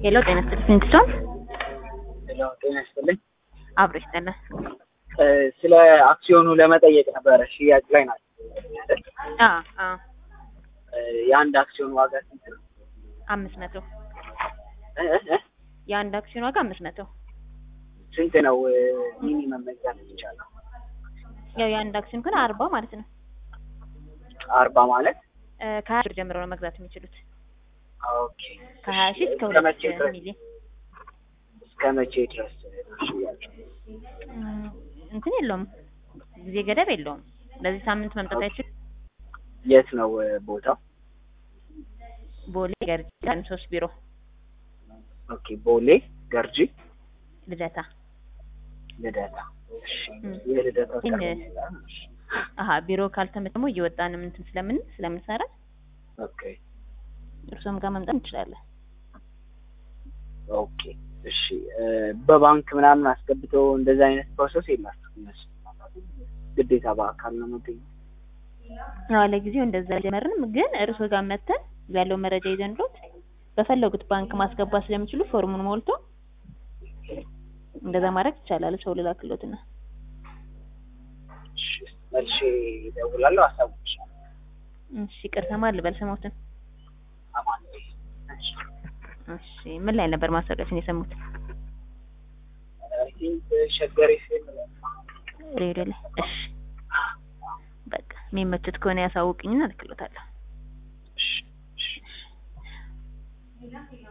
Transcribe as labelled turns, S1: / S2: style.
S1: ሄሎ ጤና ይስጥልኝ ስቶን
S2: ሄሎ ጤና ይስጥልኝ።
S1: አብሮ ይስጥልን።
S2: ስለ አክሲዮኑ ለመጠየቅ ነበረ። ሽያጭ ላይ ናት። የአንድ አክሲዮን ዋጋ ስንት ነው?
S1: 500 የአንድ አክሲዮን ዋጋ 500
S2: ስንት ነው ሚኒመም መግዛት ይቻላል?
S1: ያው የአንድ አክሲዮን ግን 40 ማለት ነው።
S2: 40 ማለት
S1: ከ20 ብር ጀምሮ ነው መግዛት የሚችሉት።
S2: ኦኬ።
S1: ከ20 ሺህ እስከ 2 ሚሊዮን።
S2: እስከ መቼ ድረስ ሽያጭ?
S1: እንትን የለውም፣ ጊዜ ገደብ የለውም። በዚህ ሳምንት መምጣት አይችልም።
S2: የት ነው ቦታው?
S1: ቦሌ ገርጂ 3 ቢሮ።
S2: ኦኬ። ቦሌ ገርጂ
S1: ልደታ።
S2: እሺ። የልደታ
S1: ቢሮ ካልተመቸሞ እየወጣንም እንትን ስለምንሰራ
S2: ኦኬ።
S1: እርሶም ጋር መምጣት እንችላለን።
S2: ኦኬ። እሺ። በባንክ ምናምን አስገብተው እንደዛ አይነት ፕሮሰስ የላችሁም? ግዴታ በአካል ነው መገኘት?
S1: ለጊዜው እንደዛ ጀመርንም፣ ግን እርሶ ጋር መተን ያለው መረጃ ይዘንሎት በፈለጉት ባንክ ማስገባት ስለሚችሉ ፎርሙን ሞልቶ እንደዛ ማድረግ ይቻላል። ሰው ልላክሎትና
S2: መልሼ እደውላለሁ፣ አሳውቅሻለሁ።
S1: እሺ። ይቅርታ ማል በልሰሞትን። እሺ። ምን ላይ ነበር ማስታወቂያችን የሰሙት?
S2: ሸገር ኤፍኤም
S1: ሬዲዮ ላይ። እሺ። በቃ የሚመችት ከሆነ ያሳውቅኝና እልክሎታለሁ።
S2: እሺ።